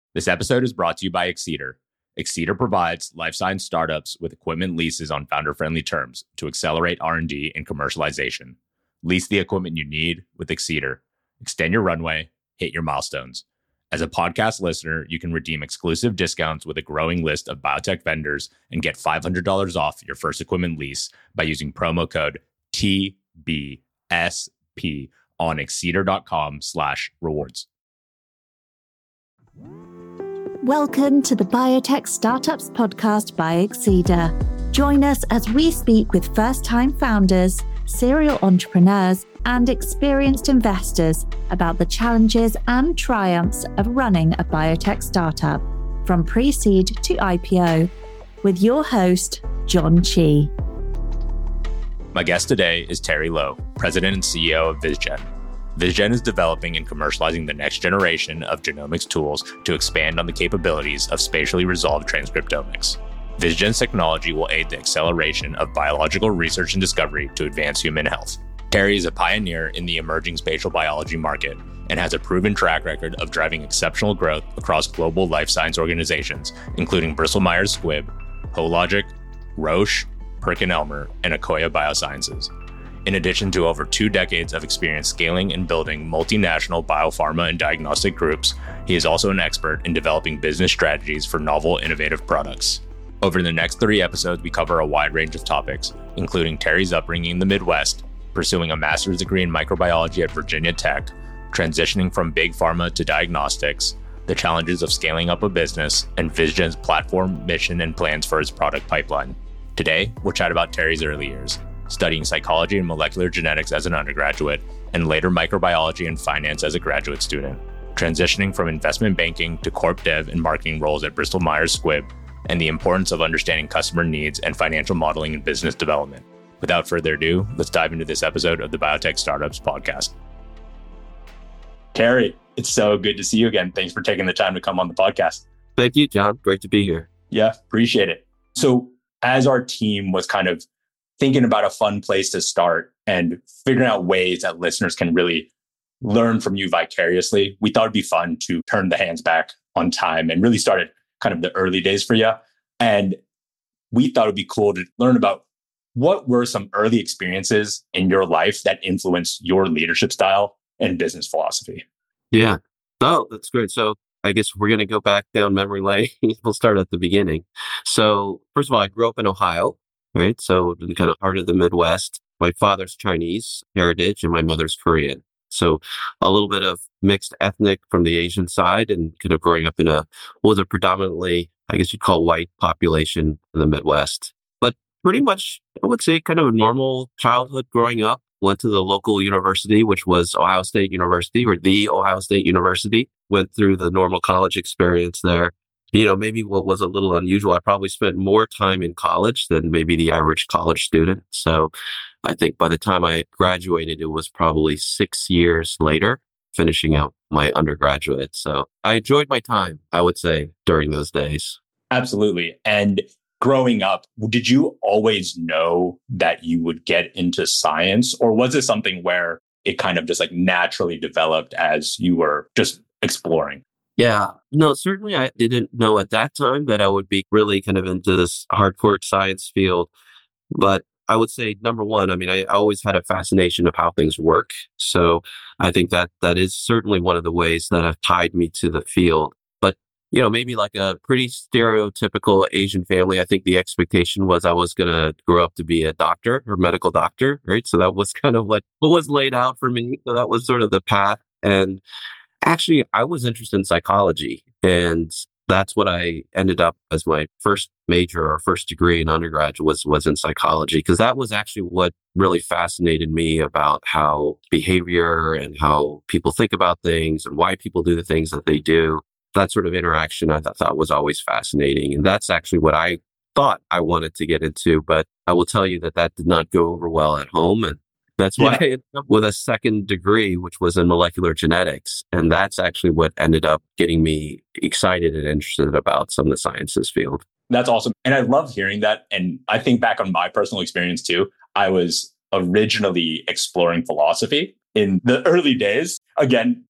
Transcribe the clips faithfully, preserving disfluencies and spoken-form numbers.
This episode is brought to you by Exceeder. Exceeder provides life science startups with equipment leases on founder-friendly terms to accelerate R and D and commercialization. Lease the equipment you need with Exceeder. Extend your runway, hit your milestones. As a podcast listener, you can redeem exclusive discounts with a growing list of biotech vendors and get five hundred dollars off your first equipment lease by using promo code T B S P on exceeder.com slash rewards. Welcome to the Biotech Startups Podcast by Exceeder. Join us as we speak with first-time founders, serial entrepreneurs, and experienced investors about the challenges and triumphs of running a biotech startup, from pre-seed to I P O, with your host, John Chi. My guest today is Terry Lo, President and C E O of VizGen. VizGen is developing and commercializing the next generation of genomics tools to expand on the capabilities of spatially resolved transcriptomics. VizGen's technology will aid the acceleration of biological research and discovery to advance human health. Terry is a pioneer in the emerging spatial biology market and has a proven track record of driving exceptional growth across global life science organizations, including Bristol Myers Squibb, Hologic, Roche, PerkinElmer, and Akoya Biosciences. In addition to over two decades of experience scaling and building multinational biopharma and diagnostic groups, he is also an expert in developing business strategies for novel, innovative products. Over the next three episodes, we cover a wide range of topics, including Terry's upbringing in the Midwest, pursuing a master's degree in microbiology at Virginia Tech, transitioning from big pharma to diagnostics, the challenges of scaling up a business, and VizGen's platform, mission, and plans for its product pipeline. Today, we'll chat about Terry's early years, studying psychology and molecular genetics as an undergraduate, and later microbiology and finance as a graduate student, transitioning from investment banking to corp dev and marketing roles at Bristol Myers Squibb, and the importance of understanding customer needs and financial modeling and business development. Without further ado, let's dive into this episode of the Biotech Startups Podcast. Terry, it's so good to see you again. Thanks for taking the time to come on the podcast. Thank you, John. Great to be here. Yeah, appreciate it. So as our team was kind of thinking about a fun place to start and figuring out ways that listeners can really learn from you vicariously, we thought it'd be fun to turn the hands back on time and really start at kind of the early days for you. And we thought it'd be cool to learn about what were some early experiences in your life that influenced your leadership style and business philosophy? Yeah. Oh, that's great. So I guess we're going to go back down memory lane. We'll start at the beginning. So first of all, I grew up in Ohio, right? So in the kind of heart of the Midwest. My father's Chinese heritage and my mother's Korean. So a little bit of mixed ethnic from the Asian side and kind of growing up in a, what was a predominantly, I guess you'd call white population in the Midwest. But pretty much, I would say kind of a normal childhood growing up. Went to the local university, which was Ohio State University or the Ohio State University. Went through the normal college experience there. You know, maybe what was a little unusual, I probably spent more time in college than maybe the average college student. So I think by the time I graduated, it was probably six years later, finishing out my undergraduate. So I enjoyed my time, I would say, during those days. Absolutely. And growing up, did you always know that you would get into science, or was it something where it kind of just like naturally developed as you were just exploring? Yeah, no, certainly I didn't know at that time that I would be really kind of into this hardcore science field. But I would say, number one, I mean, I always had a fascination of how things work. So I think that that is certainly one of the ways that have tied me to the field. But, you know, maybe like a pretty stereotypical Asian family, I think the expectation was I was going to grow up to be a doctor or medical doctor, right? So that was kind of what, what was laid out for me. So that was sort of the path. And actually, I was interested in psychology, and that's what I ended up as my first major or first degree in undergraduate was, was in psychology, because that was actually what really fascinated me about how behavior and how people think about things and why people do the things that they do. That sort of interaction I th- thought was always fascinating. And that's actually what I thought I wanted to get into. But I will tell you that that did not go over well at home. And that's why yeah. I ended up with a second degree, which was in molecular genetics. And that's actually what ended up getting me excited and interested about some of the sciences field. That's awesome. And I love hearing that. And I think back on my personal experience too. I was originally exploring philosophy in the early days. Again,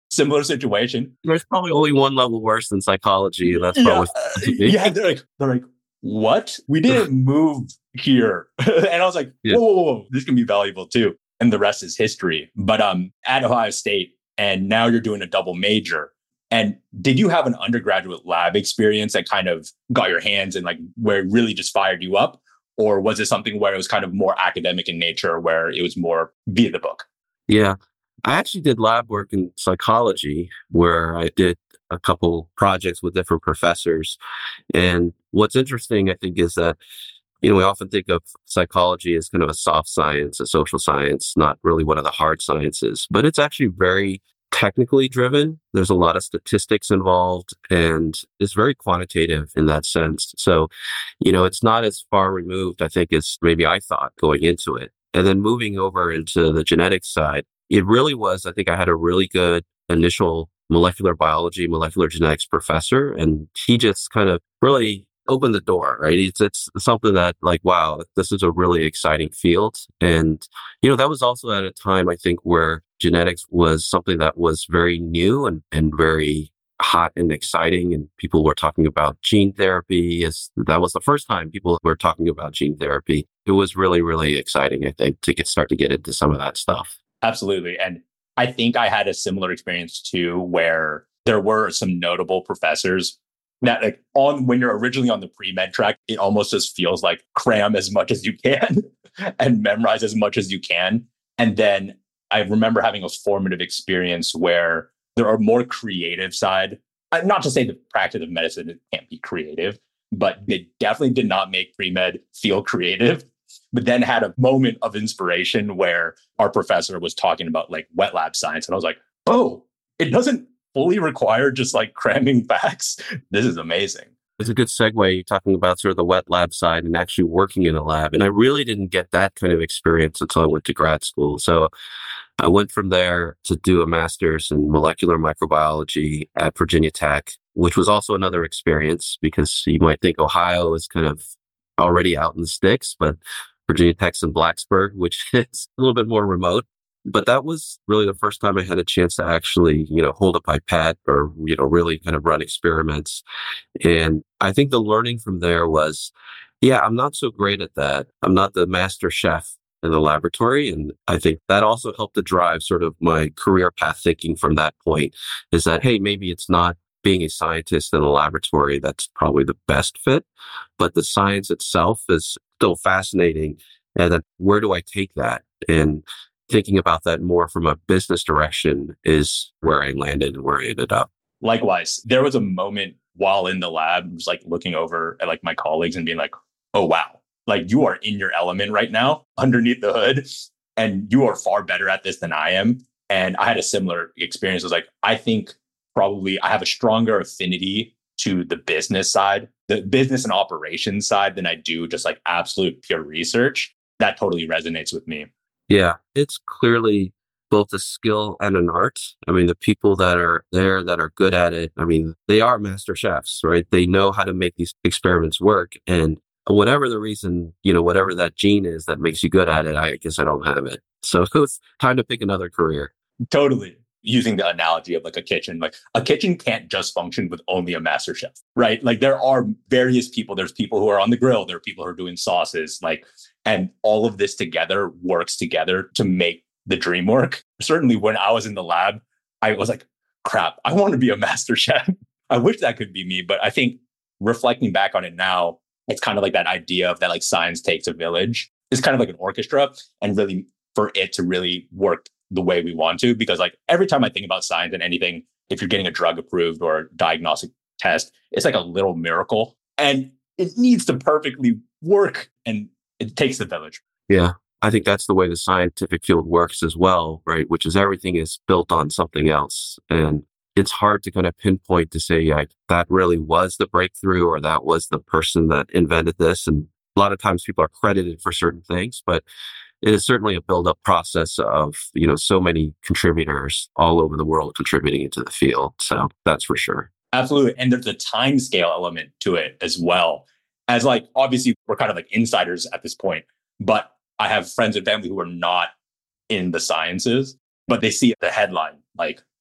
Similar situation. There's probably only one level worse than psychology. And that's probably yeah, yeah. They're like, they're like, what? We didn't move here. And I was like, Yeah. whoa, whoa, whoa, this can be valuable too. And the rest is history. But um, at Ohio State, and now you're doing a double major. And did you have an undergraduate lab experience that kind of got your hands and like where it really just fired you up? Or was it something where it was kind of more academic in nature, where it was more via the book? Yeah. I actually did lab work in psychology where I did a couple projects with different professors. And what's interesting, I think, is that, you know, we often think of psychology as kind of a soft science, a social science, not really one of the hard sciences, but it's actually very technically driven. There's a lot of statistics involved and it's very quantitative in that sense. So, you know, it's not as far removed, I think, as maybe I thought going into it. And then moving over into the genetics side, it really was, I think I had a really good initial molecular biology, molecular genetics professor, and he just kind of really opened the door, right? It's, it's something that like, wow, this is a really exciting field. And, you know, that was also at a time, I think, where genetics was something that was very new and, and very hot and exciting. And people were talking about gene therapy. As that was the first time people were talking about gene therapy. It was really, really exciting, I think, to get start to get into some of that stuff. Absolutely. And I think I had a similar experience too, where there were some notable professors that like on when you're originally on the pre-med track, it almost just feels like cram as much as you can and memorize as much as you can. And then I remember having a formative experience where there are more creative side. Not to say the practice of medicine can't be creative, but they definitely did not make pre-med feel creative. But then had a moment of inspiration where our professor was talking about like wet lab science. And I was like, oh, it doesn't fully require just like cramming facts. This is amazing. It's a good segue. You're talking about sort of the wet lab side and actually working in a lab. And I really didn't get that kind of experience until I went to grad school. So I went from there to do a master's in molecular microbiology at Virginia Tech, which was also another experience because you might think Ohio is kind of already out in the sticks, but Virginia Tech's in Blacksburg, which is a little bit more remote. But that was really the first time I had a chance to actually, you know, hold a pipette or, you know, really kind of run experiments. And I think the learning from there was, yeah, I'm not so great at that. I'm not the master chef in the laboratory. And I think that also helped to drive sort of my career path thinking from that point is that, hey, maybe it's not being a scientist in a laboratory that's probably the best fit, but the science itself is still fascinating. And then where do I take that? And thinking about that more from a business direction is where I landed and where I ended up. Likewise, there was a moment while in the lab, just like looking over at like my colleagues and being like, oh, wow, like you are in your element right now underneath the hood and you are far better at this than I am. And I had a similar experience. I was like, I think probably I have a stronger affinity to the business side, the business and operations side than I do just like absolute pure research. That totally resonates with me. Yeah, it's clearly both a skill and an art. I mean, the people that are there that are good at it, I mean, they are master chefs, right? They know how to make these experiments work. And whatever the reason, you know, whatever that gene is that makes you good at it, I guess I don't have it. So it's time to pick another career. Totally. Using the analogy of like a kitchen, like a kitchen can't just function with only a master chef, right? Like there are various people. There's people who are on the grill. There are people who are doing sauces, like, and all of this together works together to make the dream work. Certainly when I was in the lab, I was like, crap, I want to be a master chef. I wish that could be me. But I think reflecting back on it now, it's kind of like that idea of that like science takes a village. It's kind of like an orchestra and really for it to really work the way we want to, because like every time I think about science and anything, if you're getting a drug approved or a diagnostic test, it's like a little miracle and it needs to perfectly work and it takes the village. Yeah. I think that's the way the scientific field works as well, right? Which is everything is built on something else. And it's hard to kind of pinpoint to say like, that really was the breakthrough or that was the person that invented this. And a lot of times people are credited for certain things, but it is certainly a build-up process of, you know, so many contributors all over the world contributing into the field. So that's for sure. Absolutely. And there's a time scale element to it as well. As like, obviously, we're kind of like insiders at this point, but I have friends and family who are not in the sciences, but they see the headline, like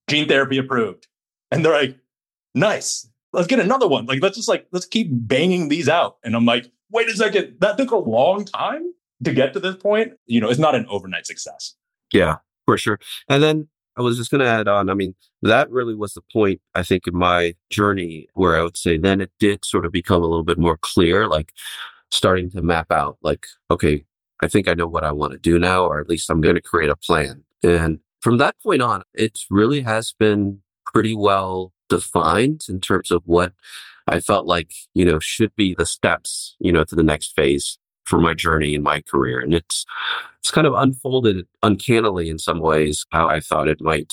gene therapy approved. And they're like, nice. Let's get another one. Like, let's just like, let's keep banging these out. And I'm like, wait a second, that took a long time to get to this point. You know, it's not an overnight success. Yeah, for sure. And then I was just going to add on, I mean, that really was the point, I think, in my journey where I would say then it did sort of become a little bit more clear, like starting to map out, like, okay, I think I know what I want to do now, or at least I'm going to create a plan. And from that point on, it really has been pretty well defined in terms of what I felt like, you know, should be the steps, you know, to the next phase for my journey in my career. And it's it's kind of unfolded uncannily in some ways how I thought it might.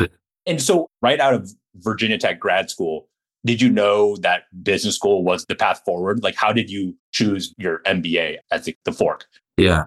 And so right out of Virginia Tech grad school, did you know that business school was the path forward? Like, how did you choose your M B A as the, the fork? Yeah.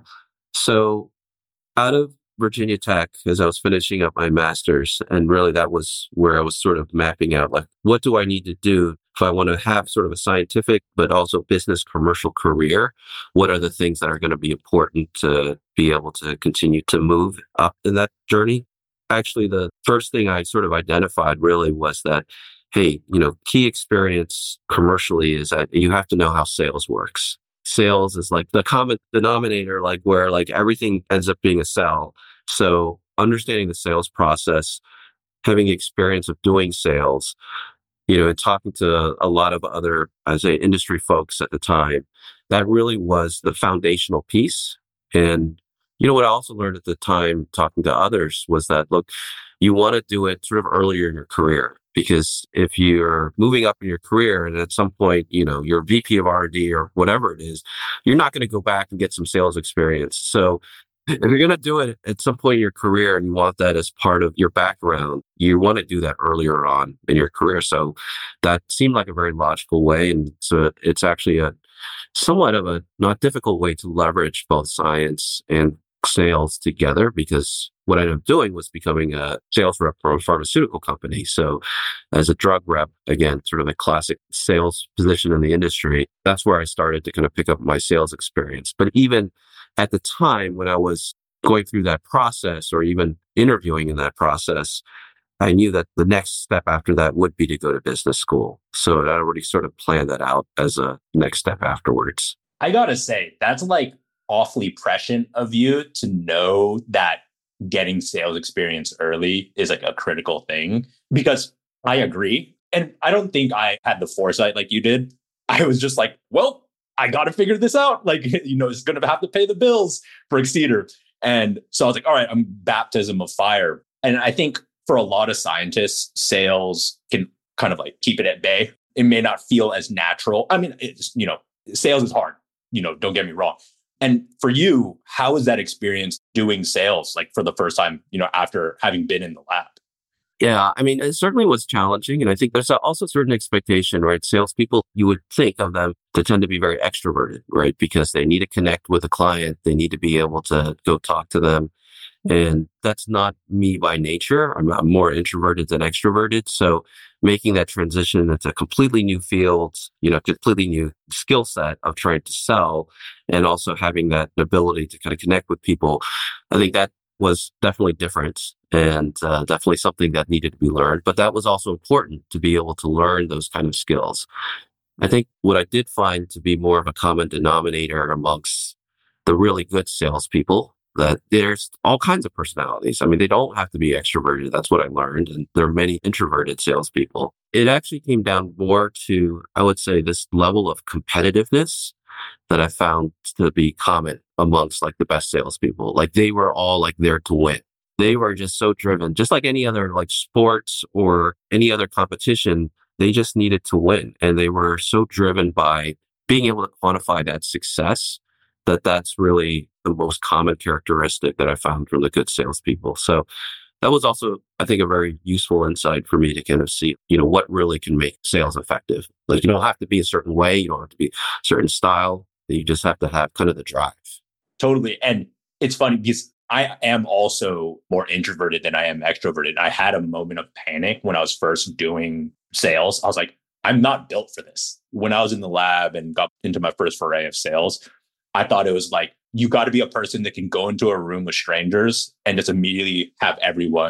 So out of Virginia Tech, as I was finishing up my master's, and really that was where I was sort of mapping out, like, what do I need to do if I want to have sort of a scientific, but also business commercial career? What are the things that are going to be important to be able to continue to move up in that journey? Actually, the first thing I sort of identified really was that, hey, you know, key experience commercially is that you have to know how sales works. Sales is like the common denominator, like where like everything ends up being a sell. So understanding the sales process, having experience of doing sales, you know, and talking to a lot of other, I say, industry folks at the time, that really was the foundational piece. And, you know, what I also learned at the time talking to others was that, look, you want to do it sort of earlier in your career. Because if you're moving up in your career and at some point, you know, you're V P of R and D or whatever it is, you're not going to go back and get some sales experience. So if you're going to do it at some point in your career and you want that as part of your background, you want to do that earlier on in your career. So that seemed like a very logical way. And so it's actually a somewhat of a not difficult way to leverage both science and sales together, because what I ended up doing was becoming a sales rep for a pharmaceutical company. So as a drug rep, again, sort of a classic sales position in the industry, that's where I started to kind of pick up my sales experience. But even at the time when I was going through that process or even interviewing in that process, I knew that the next step after that would be to go to business school. So I already sort of planned that out as a next step afterwards. I got to say, that's like awfully prescient of you to know that getting sales experience early is like a critical thing, because I agree. And I don't think I had the foresight like you did. I was just like, well, I got to figure this out. Like, you know, it's going to have to pay the bills for Exceeder. And so I was like, all right, I'm baptism of fire. And I think for a lot of scientists, sales can kind of like keep it at bay. It may not feel as natural. I mean, it's, you know, sales is hard, you know, don't get me wrong. And for you, how was that experience doing sales, like for the first time, you know, after having been in the lab? Yeah, I mean, it certainly was challenging. And I think there's also a certain expectation, right? Salespeople, you would think of them to tend to be very extroverted, right? Because they need to connect with a client. They need to be able to go talk to them. And that's not me by nature. I'm, I'm more introverted than extroverted. So making that transition into a completely new field, you know, completely new skill set of trying to sell, and also having that ability to kind of connect with people, I think that was definitely different and uh, definitely something that needed to be learned. But that was also important to be able to learn those kind of skills. I think what I did find to be more of a common denominator amongst the really good salespeople, that there's all kinds of personalities. I mean, they don't have to be extroverted. That's what I learned. And there are many introverted salespeople. It actually came down more to, I would say, this level of competitiveness that I found to be common amongst like the best salespeople. Like they were all like there to win. They were just so driven, just like any other like sports or any other competition. They just needed to win. And they were so driven by being able to quantify that success that that's really the most common characteristic that I found from the good salespeople. So that was also, I think, a very useful insight for me to kind of see, you know, what really can make sales effective. Like, you don't have to be a certain way. You don't have to be a certain style. You just have to have kind of the drive. Totally. And it's funny because I am also more introverted than I am extroverted. I had a moment of panic when I was first doing sales. I was like, I'm not built for this. When I was in the lab and got into my first foray of sales, I thought it was like, you got to be a person that can go into a room with strangers and just immediately have everyone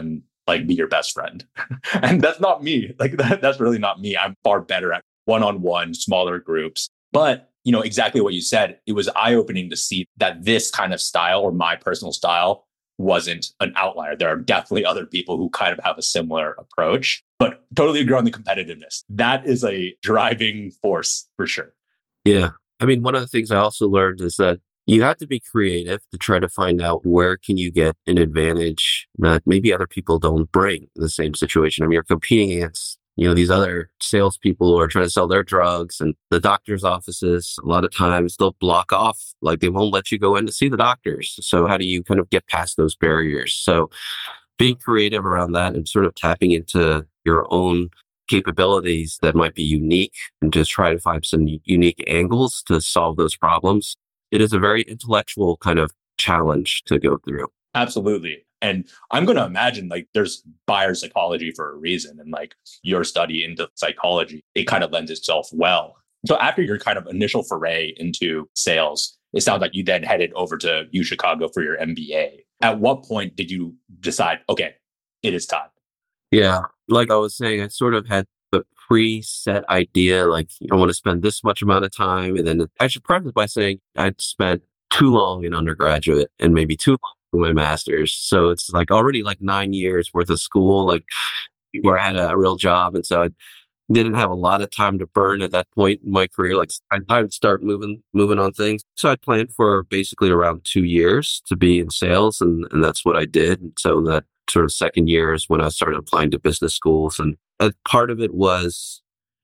like be your best friend. And that's not me. Like that, that's really not me. I'm far better at one-on-one, smaller groups. But, you know, exactly what you said, it was eye-opening to see that this kind of style or my personal style wasn't an outlier. There are definitely other people who kind of have a similar approach, but totally agree on the competitiveness. That is a driving force for sure. Yeah. I mean, one of the things I also learned is that you have to be creative to try to find out where can you get an advantage that maybe other people don't bring in the same situation. I mean, you're competing against, you know, these other salespeople who are trying to sell their drugs, and the doctor's offices, a lot of times they'll block off, like they won't let you go in to see the doctors. So how do you kind of get past those barriers? So being creative around that and sort of tapping into your own capabilities that might be unique and just try to find some unique angles to solve those problems. It is a very intellectual kind of challenge to go through. Absolutely. And I'm going to imagine like there's buyer psychology for a reason. And like your study into psychology, it kind of lends itself well. So after your kind of initial foray into sales, it sounds like you then headed over to U Chicago for your M B A. At what point did you decide, okay, it is time? Yeah. Like I was saying, I sort of had the preset idea, like, I want to spend this much amount of time. And then I should preface by saying I'd spent too long in undergraduate and maybe too long for my master's. So it's like already like nine years worth of school, like where I had a real job. And so I didn't have a lot of time to burn at that point in my career. Like I would start moving, moving on things. So I planned for basically around two years to be in sales. And, and that's what I did. And so that sort of second year is when I started applying to business schools. And a part of it was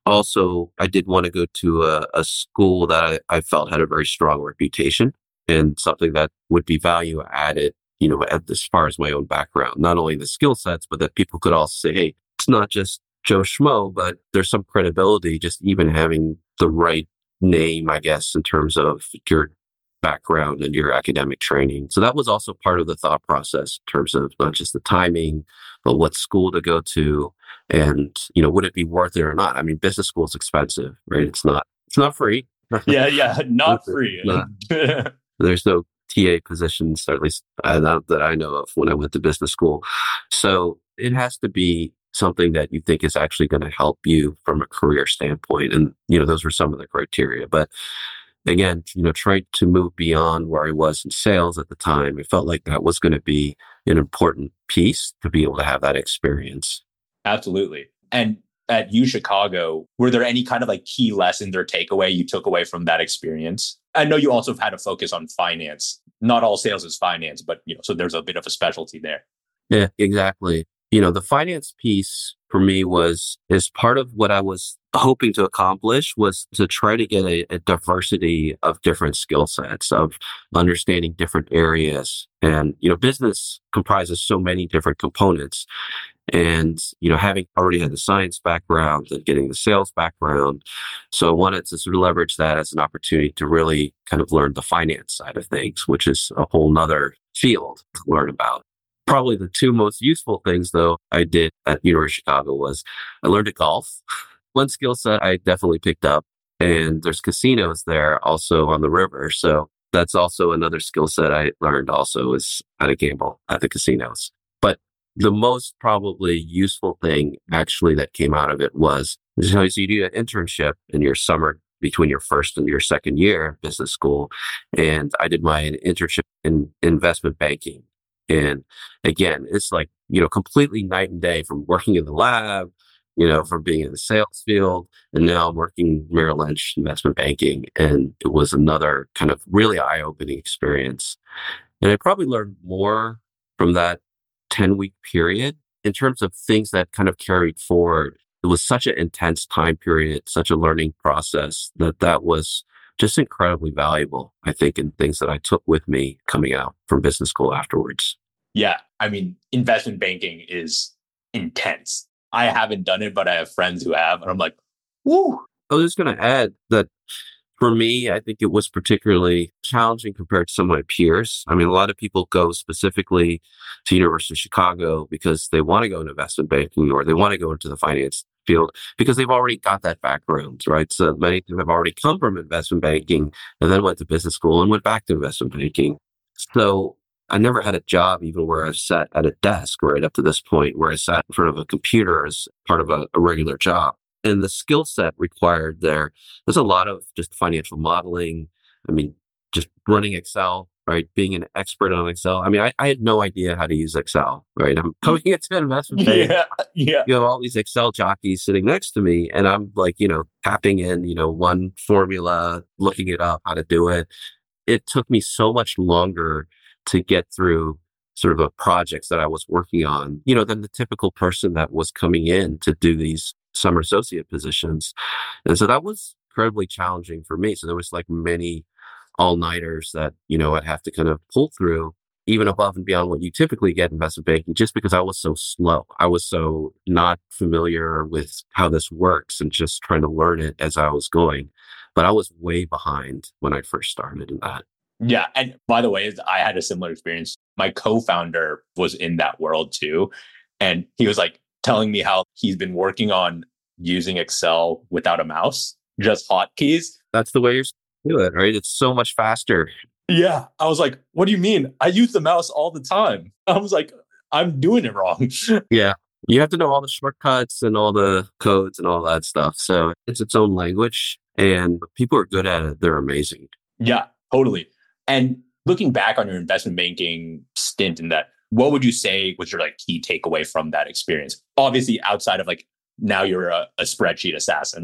also, I did want to go to a, a school that I, I felt had a very strong reputation and something that would be value added, you know, at, as far as my own background, not only the skill sets, but that people could also say, hey, it's not just Joe Schmo, but there's some credibility just even having the right name, I guess, in terms of your background and your academic training. So that was also part of the thought process in terms of not just the timing, but what school to go to and, you know, would it be worth it or not? I mean, business school is expensive, right? It's not, it's not free. Yeah, yeah, not free. Not. There's no T A positions, or at least uh, not that I know of when I went to business school. So it has to be something that you think is actually going to help you from a career standpoint. And, you know, those were some of the criteria. But again, you know, trying to move beyond where I was in sales at the time, it felt like that was going to be an important piece to be able to have that experience. Absolutely. And at U Chicago, were there any kind of like key lessons or takeaway you took away from that experience? I know you also have had a focus on finance. Not all sales is finance, but, you know, so there's a bit of a specialty there. Yeah, exactly. You know, the finance piece for me was, as part of what I was hoping to accomplish, was to try to get a, a diversity of different skill sets, of understanding different areas. And, you know, business comprises so many different components. And, you know, having already had the science background and getting the sales background. So I wanted to sort of leverage that as an opportunity to really kind of learn the finance side of things, which is a whole nother field to learn about. Probably the two most useful things, though, I did at University of Chicago was I learned to golf. One skill set I definitely picked up, and there's casinos there also on the river. So that's also another skill set I learned also, is how to gamble at the casinos. But the most probably useful thing actually that came out of it was, so you do an internship in your summer between your first and your second year of business school. And I did my internship in investment banking. And again, it's like, you know, completely night and day from working in the lab, you know, from being in the sales field. And now I'm working Merrill Lynch investment banking. And it was another kind of really eye-opening experience. And I probably learned more from that ten week period in terms of things that kind of carried forward. It was such an intense time period, such a learning process, that that was just incredibly valuable, I think, in things that I took with me coming out from business school afterwards. Yeah. I mean, investment banking is intense. I haven't done it, but I have friends who have. And I'm like, woo. I was just going to add that for me, I think it was particularly challenging compared to some of my peers. I mean, a lot of people go specifically to University of Chicago because they want to go into investment banking or they want to go into the finance field because they've already got that background, right? So many of them have already come from investment banking and then went to business school and went back to investment banking. So I never had a job even where I sat at a desk right up to this point, where I sat in front of a computer as part of a, a regular job. And the skill set required there, there's a lot of just financial modeling. I mean, just running Excel, right? Being an expert on Excel. I mean, I, I had no idea how to use Excel, right? I'm coming into an investment bank. Yeah, yeah. You have all these Excel jockeys sitting next to me, and I'm like, you know, tapping in, you know, one formula, looking it up, how to do it. It took me so much longer to get through sort of the projects that I was working on, you know, than the typical person that was coming in to do these summer associate positions. And so that was incredibly challenging for me. So there was like many all-nighters that, you know, I'd have to kind of pull through, even above and beyond what you typically get in investment banking, just because I was so slow. I was so not familiar with how this works and just trying to learn it as I was going. But I was way behind when I first started in that. Yeah. And by the way, I had a similar experience. My co-founder was in that world too. And he was like telling me how he's been working on using Excel without a mouse, just hotkeys. That's the way you're supposed to do it, right? It's so much faster. Yeah. I was like, what do you mean? I use the mouse all the time. I was like, I'm doing it wrong. Yeah. You have to know all the shortcuts and all the codes and all that stuff. So it's its own language, and people are good at it. They're amazing. Yeah, totally. And looking back on your investment banking stint in that, what would you say was your like key takeaway from that experience? Obviously, outside of like, now you're a, a spreadsheet assassin.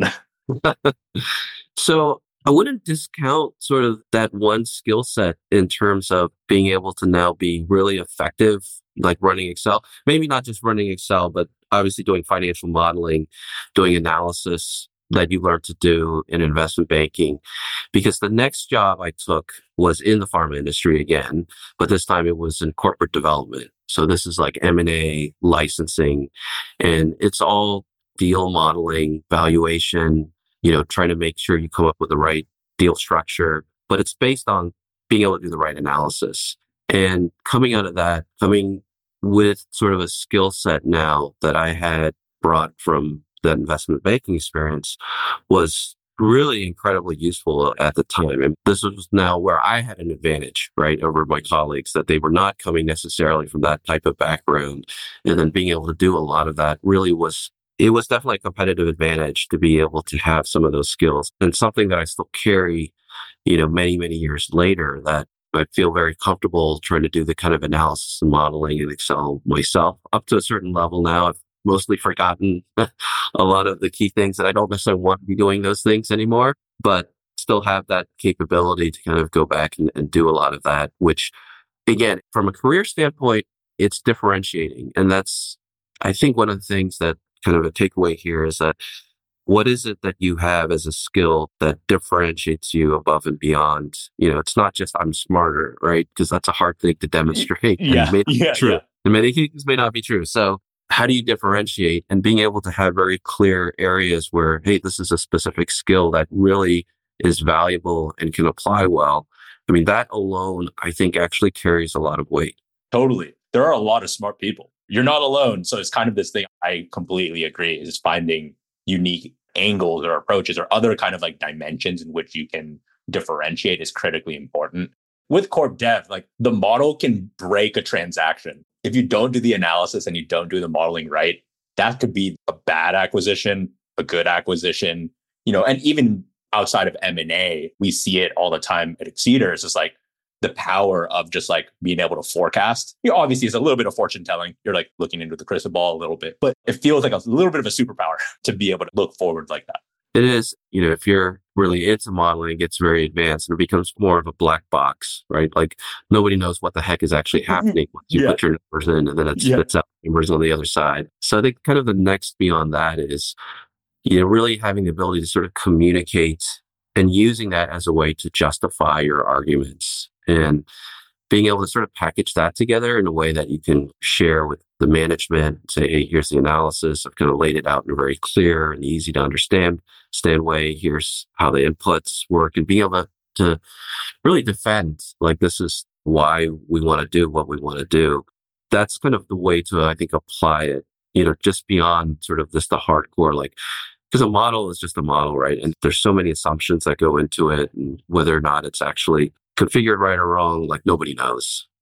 So I wouldn't discount sort of that one skill set in terms of being able to now be really effective, like running Excel. Maybe not just running Excel, but obviously doing financial modeling, doing analysis that you learn to do in investment banking. Because the next job I took was in the pharma industry again, but this time it was in corporate development. So this is like M and A, licensing, and it's all deal modeling, valuation, you know, trying to make sure you come up with the right deal structure, but it's based on being able to do the right analysis. And coming out of that, coming with sort of a skill set now that I had brought from that investment banking experience was really incredibly useful at the time. And this was now where I had an advantage, right, over my colleagues, that they were not coming necessarily from that type of background. And then being able to do a lot of that really was, it was definitely a competitive advantage to be able to have some of those skills, and something that I still carry, you know, many, many years later, that I feel very comfortable trying to do the kind of analysis and modeling in Excel myself up to a certain level now. I've mostly forgotten a lot of the key things that I don't necessarily want to be doing those things anymore, but still have that capability to kind of go back and, and do a lot of that, which again, from a career standpoint, it's differentiating. And that's, I think, one of the things that kind of a takeaway here is that what is it that you have as a skill that differentiates you above and beyond? You know, it's not just I'm smarter, right? Because that's a hard thing to demonstrate. Yeah, and may not yeah, be true. yeah. And many things may not be true. So how do you differentiate, and being able to have very clear areas where, hey, this is a specific skill that really is valuable and can apply well. I mean, that alone, I think, actually carries a lot of weight. Totally. There are a lot of smart people. You're not alone. So it's kind of this thing. I completely agree, is finding unique angles or approaches or other kind of like dimensions in which you can differentiate is critically important. With corp dev, like the model can break a transaction. If you don't do the analysis and you don't do the modeling right, that could be a bad acquisition, a good acquisition, you know, and even outside of M and A, we see it all the time at Exceeder. It's just like the power of just like being able to forecast. You know, obviously, it's a little bit of fortune telling. You're like looking into the crystal ball a little bit, but it feels like a little bit of a superpower to be able to look forward like that. It is, you know, if you're really into modeling, it gets very advanced and it becomes more of a black box, right? Like nobody knows what the heck is actually happening once you Yeah. put your numbers in, and then it Yeah. spits out numbers on the other side. So I think kind of the next beyond that is, you know, really having the ability to sort of communicate and using that as a way to justify your arguments, and being able to sort of package that together in a way that you can share with the management, say, hey, here's the analysis. I've kind of laid it out in a very clear and easy to understand, understand way. Here's how the inputs work, and being able to, to really defend, like, this is why we want to do what we want to do. That's kind of the way to, I think, apply it, you know, just beyond sort of this, the hardcore, like, because a model is just a model, right? And there's so many assumptions that go into it, and whether or not it's actually configured right or wrong, like nobody knows.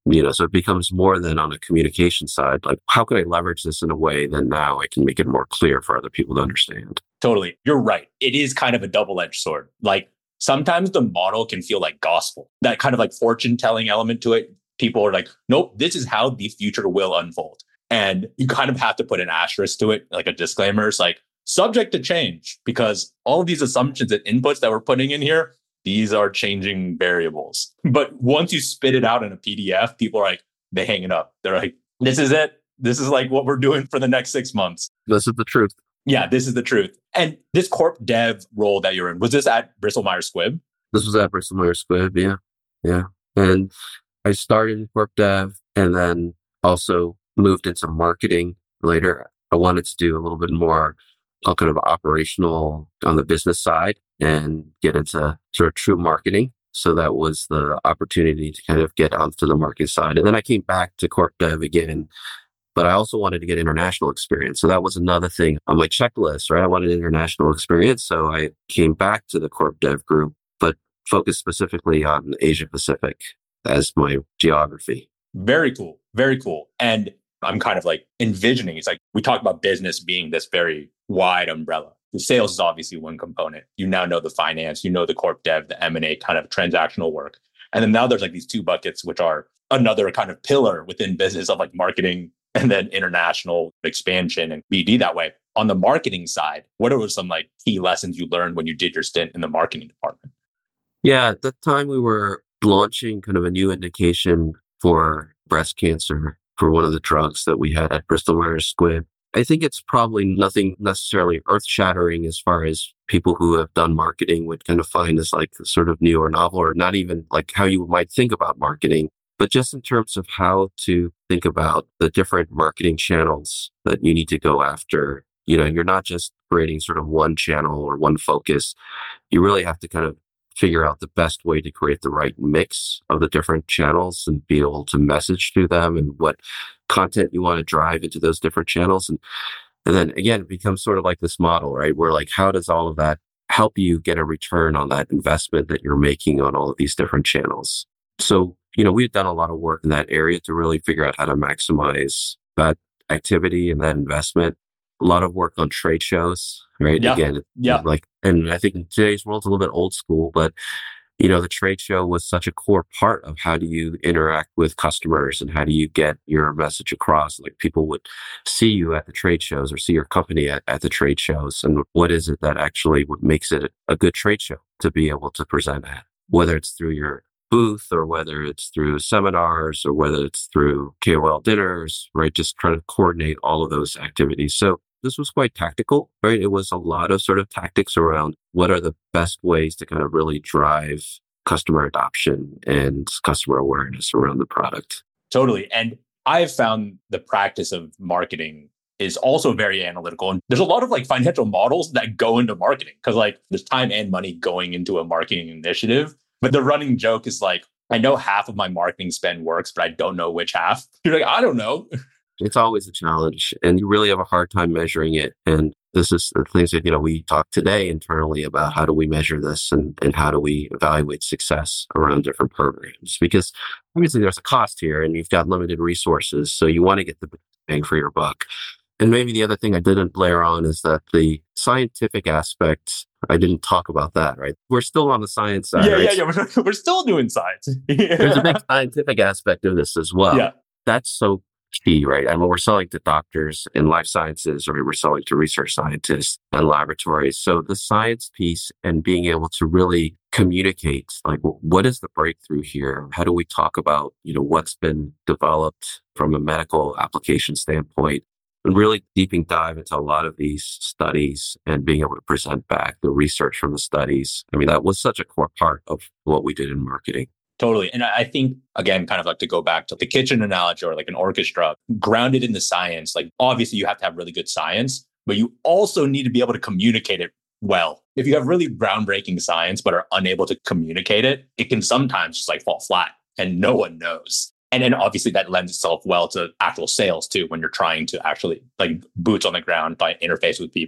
You know, so it becomes more than on a communication side. Like, how can I leverage this in a way that now I can make it more clear for other people to understand? Totally. You're right. It is kind of a double-edged sword. Like sometimes the model can feel like gospel, that kind of like fortune telling element to it. People are like, nope, this is how the future will unfold. And you kind of have to put an asterisk to it, like a disclaimer. It's like subject to change, because all of these assumptions and inputs that we're putting in here, these are changing variables. But once you spit it out in a P D F, people are like, they hang it up. They're like, this is it. This is like what we're doing for the next six months. This is the truth. Yeah, this is the truth. And this corp dev role that you're in, was this at Bristol Myers Squibb? This was at Bristol Myers Squibb, yeah. Yeah. And I started in corp dev and then also moved into marketing later. I wanted to do a little bit more uh, kind of operational on the business side and get into sort of true marketing. So that was the opportunity to kind of get onto the marketing side. And then I came back to corp dev again, but I also wanted to get international experience. So that was another thing on my checklist, right? I wanted international experience. So I came back to the corp dev group, but focused specifically on Asia Pacific as my geography. Very cool. Very cool. And I'm kind of like envisioning, it's like we talk about business being this very wide umbrella. The sales is obviously one component. You now know the finance, you know the corp dev, the M and A kind of transactional work. And then now there's like these two buckets, which are another kind of pillar within business of like marketing and then international expansion and B D that way. On the marketing side, what are some like key lessons you learned when you did your stint in the marketing department? Yeah, at that time we were launching kind of a new indication for breast cancer for one of the drugs that we had at Bristol Myers Squibb. I think it's probably nothing necessarily earth-shattering as far as people who have done marketing would kind of find as like sort of new or novel, or not even like how you might think about marketing, but just in terms of how to think about the different marketing channels that you need to go after. You know, you're not just creating sort of one channel or one focus. You really have to kind of figure out the best way to create the right mix of the different channels and be able to message through them and what content you want to drive into those different channels. And, and then again, it becomes sort of like this model, right? Where like, how does all of that help you get a return on that investment that you're making on all of these different channels? So, you know, we've done a lot of work in that area to really figure out how to maximize that activity and that investment. A lot of work on trade shows, right? Yeah. Again, yeah. like, and I think in today's world, it's a little bit old school, but you know, the trade show was such a core part of how do you interact with customers and how do you get your message across? Like people would see you at the trade shows or see your company at, at the trade shows. And what is it that actually what makes it a good trade show to be able to present at, whether it's through your booth or whether it's through seminars or whether it's through K O L dinners, right? Just trying to coordinate all of those activities. So this was quite tactical, right? It was a lot of sort of tactics around what are the best ways to kind of really drive customer adoption and customer awareness around the product. Totally. And I've found the practice of marketing is also very analytical. And there's a lot of like financial models that go into marketing because like there's time and money going into a marketing initiative. But the running joke is like, I know half of my marketing spend works, but I don't know which half. You're like, I don't know. It's always a challenge and you really have a hard time measuring it. And this is the things that, you know, we talk today internally about how do we measure this and, and how do we evaluate success around different programs? Because obviously there's a cost here and you've got limited resources. So you want to get the bang for your buck. And maybe the other thing I didn't layer on is that the scientific aspect, I didn't talk about that, right? We're still on the science side. Yeah, right? yeah, yeah. We're, we're still doing science. There's a big scientific aspect of this as well. Yeah. That's so key, right? And when we're selling to doctors in life sciences or we're selling to research scientists and laboratories. So the science piece and being able to really communicate, like, what is the breakthrough here? How do we talk about, you know, what's been developed from a medical application standpoint? And really deeping dive into a lot of these studies and being able to present back the research from the studies. I mean, that was such a core part of what we did in marketing. Totally. And I think, again, kind of like to go back to the kitchen analogy or like an orchestra, grounded in the science, like obviously you have to have really good science, but you also need to be able to communicate it well. If you have really groundbreaking science, but are unable to communicate it, it can sometimes just like fall flat and no one knows. And then obviously that lends itself well to actual sales too, when you're trying to actually like boots on the ground by interface with people.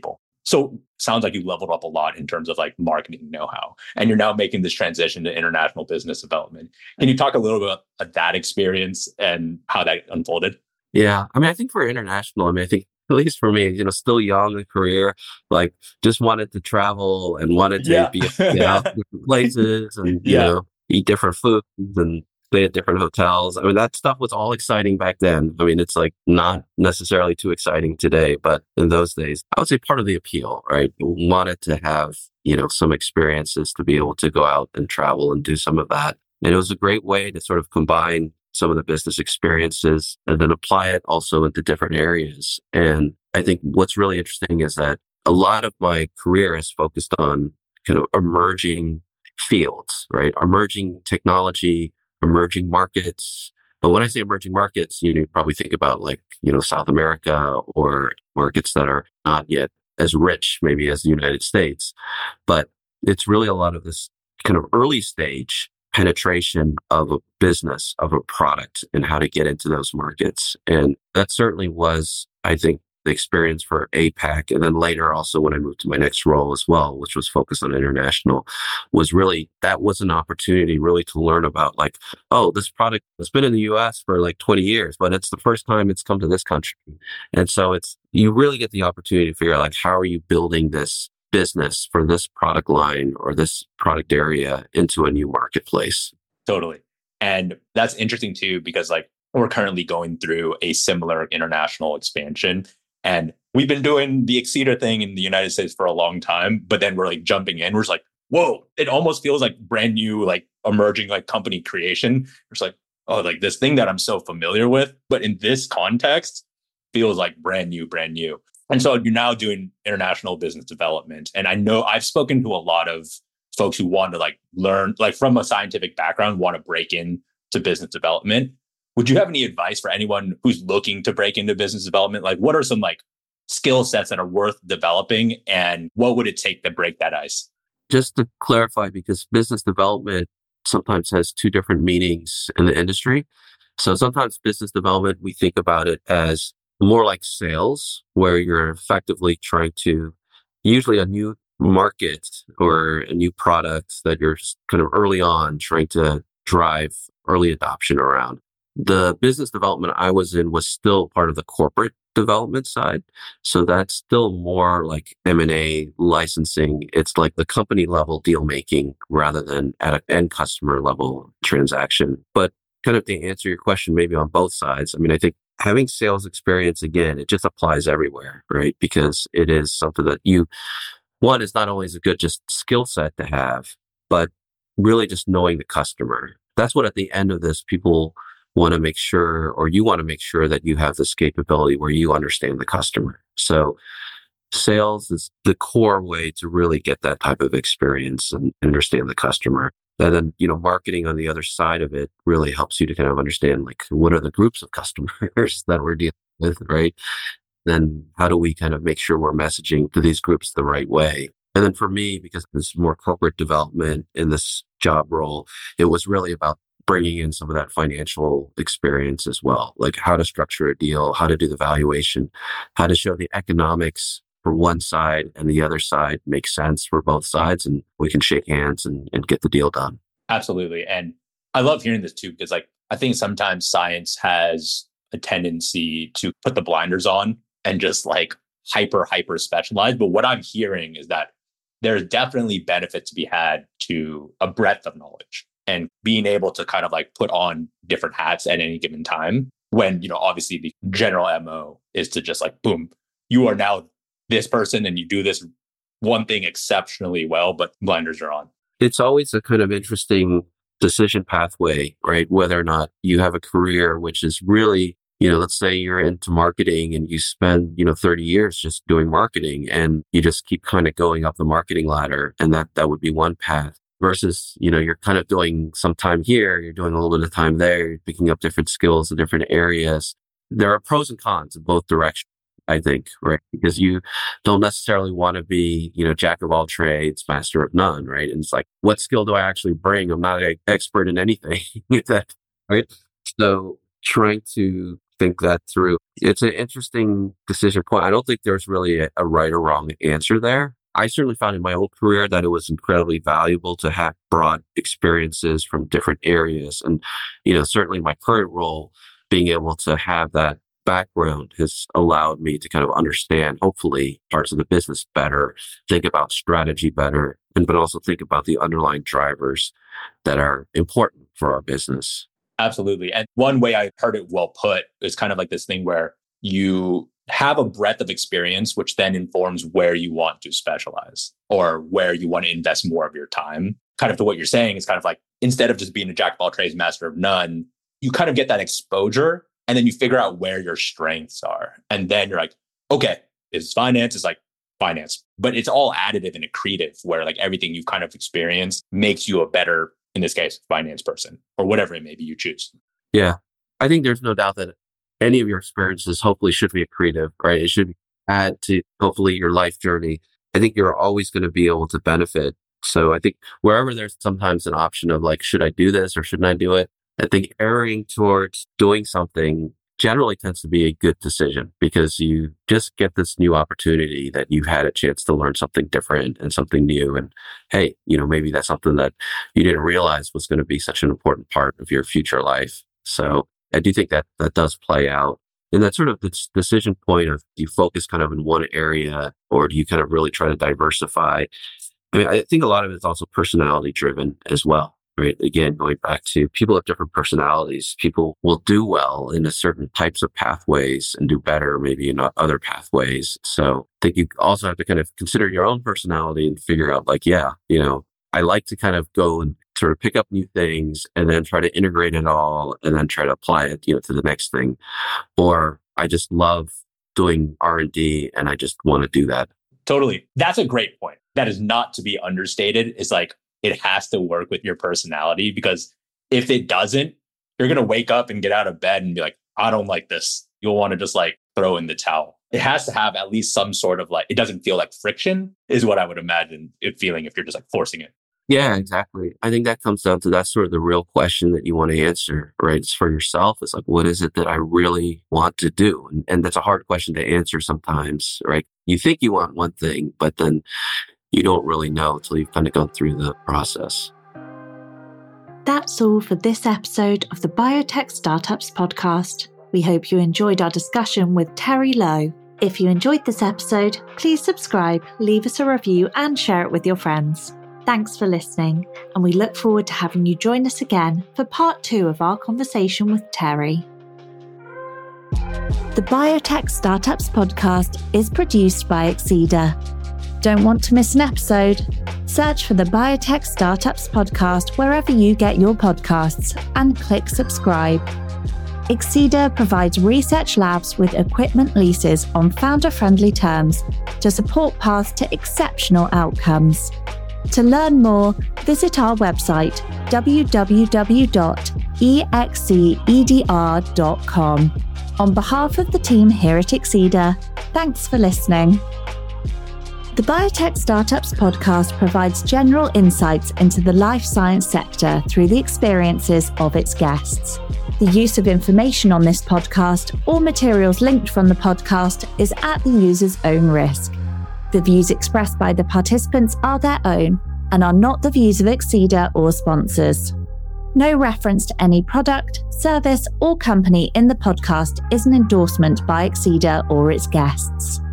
So sounds like you leveled up a lot in terms of like marketing know-how, and you're now making this transition to international business development. Can you talk a little bit about that experience and how that unfolded? Yeah. I mean, I think for international, I mean, I think at least for me, you know, still young in career, like just wanted to travel and wanted to Yeah. be get out to different places and, you Yeah. know, eat different foods and stay at different hotels. I mean, that stuff was all exciting back then. I mean, it's like not necessarily too exciting today, but in those days, I would say part of the appeal, right? You wanted to have, you know, some experiences to be able to go out and travel and do some of that. And it was a great way to sort of combine some of the business experiences and then apply it also into different areas. And I think what's really interesting is that a lot of my career is focused on kind of emerging fields, right? Emerging technology, emerging markets. But when I say emerging markets, you know, you probably think about like, you know, South America or markets that are not yet as rich maybe as the United States. But it's really a lot of this kind of early stage penetration of a business, of a product, and how to get into those markets. And that certainly was, I think, the experience for APAC. And then later also when I moved to my next role as well, which was focused on international, was really, that was an opportunity really to learn about like, oh, this product has been in the U S for like twenty years, but it's the first time it's come to this country. And so it's, you really get the opportunity to figure out like, how are you building this business for this product line or this product area into a new marketplace. Totally. And that's interesting too, because like we're currently going through a similar international expansion. And we've been doing the Exceeder thing in the United States for a long time, but then we're like jumping in. We're just like, whoa, it almost feels like brand new, like emerging like company creation. It's like, oh, like this thing that I'm so familiar with, but in this context feels like brand new, brand new. And so you're now doing international business development. And I know I've spoken to a lot of folks who want to like learn, like from a scientific background, want to break into business development. Would you have any advice for anyone who's looking to break into business development? Like what are some like skill sets that are worth developing and what would it take to break that ice? Just to clarify, because business development sometimes has two different meanings in the industry. So sometimes business development, we think about it as more like sales, where you're effectively trying to, usually a new market or a new product that you're kind of early on trying to drive early adoption around. The business development I was in was still part of the corporate development side. So that's still more like M and A licensing. It's like the company level deal making rather than at an end customer level transaction. But kind of to answer your question, maybe on both sides, I mean, I think having sales experience, again, it just applies everywhere, right? Because it is something that you, one, is not always a good just skill set to have, but really just knowing the customer. That's what at the end of this, people want to make sure, or you want to make sure that you have this capability where you understand the customer. So sales is the core way to really get that type of experience and understand the customer. And then, you know, marketing on the other side of it really helps you to kind of understand, like, what are the groups of customers that we're dealing with, right? Then how do we kind of make sure we're messaging to these groups the right way? And then for me, because there's more corporate development in this job role, it was really about bringing in some of that financial experience as well, like how to structure a deal, how to do the valuation, how to show the economics for one side and the other side makes sense for both sides, and we can shake hands and, and get the deal done. Absolutely. And I love hearing this too, because like I think sometimes science has a tendency to put the blinders on and just like hyper, hyper specialized. But what I'm hearing is that there's definitely benefit to be had to a breadth of knowledge and being able to kind of like put on different hats at any given time when, you know, obviously the general M O is to just like, boom, you are now this person and you do this one thing exceptionally well, but blinders are on. It's always a kind of interesting decision pathway, right? Whether or not you have a career, which is really, you know, let's say you're into marketing and you spend, you know, thirty years just doing marketing and you just keep kind of going up the marketing ladder. And that, that would be one path versus, you know, you're kind of doing some time here, you're doing a little bit of time there, you're picking up different skills in different areas. There are pros and cons in both directions, I think, right? Because you don't necessarily want to be, you know, jack of all trades, master of none, right? And it's like, what skill do I actually bring? I'm not an expert in anything, right? So trying to think that through. It's an interesting decision point. I don't think there's really a, a right or wrong answer there. I certainly found in my own career that it was incredibly valuable to have broad experiences from different areas. And, you know, certainly my current role, being able to have that background has allowed me to kind of understand, hopefully, parts of the business better, think about strategy better, and but also think about the underlying drivers that are important for our business. Absolutely. And one way I heard it well put is kind of like this thing where you have a breadth of experience, which then informs where you want to specialize or where you want to invest more of your time. Kind of to what you're saying is kind of like, instead of just being a jack of all trades, master of none, you kind of get that exposure and then you figure out where your strengths are. And then you're like, okay, it's finance, it's like finance, but it's all additive and accretive where like everything you've kind of experienced makes you a better, in this case, finance person or whatever it may be you choose. Yeah. I think there's no doubt that any of your experiences hopefully should be accretive, right? It should add to hopefully your life journey. I think you're always going to be able to benefit. So I think wherever there's sometimes an option of like, should I do this or shouldn't I do it? I think erring towards doing something generally tends to be a good decision because you just get this new opportunity that you've had a chance to learn something different and something new. And hey, you know, maybe that's something that you didn't realize was going to be such an important part of your future life. So I do think that that does play out. And that sort of this decision point of do you focus kind of in one area or do you kind of really try to diversify? I mean, I think a lot of it is also personality driven as well. Right. Again, going back to people have different personalities. People will do well in a certain types of pathways and do better maybe in other pathways. So I think you also have to kind of consider your own personality and figure out like, yeah, you know, I like to kind of go and sort of pick up new things and then try to integrate it all and then try to apply it, you know, to the next thing. Or I just love doing R and D and I just want to do that. Totally. That's a great point. That is not to be understated. It's like, it has to work with your personality because if it doesn't, you're going to wake up and get out of bed and be like, I don't like this. You'll want to just like throw in the towel. It has to have at least some sort of like, it doesn't feel like friction is what I would imagine it feeling if you're just like forcing it. Yeah, exactly. I think that comes down to that's sort of the real question that you want to answer, right? It's for yourself. It's like, what is it that I really want to do? And, and that's a hard question to answer sometimes, right? You think you want one thing, but then you don't really know until you've kind of gone through the process. That's all for this episode of the Biotech Startups podcast. We hope you enjoyed our discussion with Terry Lowe. If you enjoyed this episode, please subscribe, leave us a review and share it with your friends. Thanks for listening, and we look forward to having you join us again for part two of our conversation with Terry. The Biotech Startups podcast is produced by Exceeder. Don't want to miss an episode? Search for the Biotech Startups podcast wherever you get your podcasts and click subscribe. Exceeder provides research labs with equipment leases on founder-friendly terms to support paths to exceptional outcomes. To learn more, visit our website w w w dot e x c e d r dot com. On behalf of the team here at Exceeder, thanks for listening. The Biotech Startups podcast provides general insights into the life science sector through the experiences of its guests. The use of information on this podcast or materials linked from the podcast is at the user's own risk. The views expressed by the participants are their own and are not the views of Exceeder or sponsors. No reference to any product, service, or company in the podcast is an endorsement by Exceeder or its guests.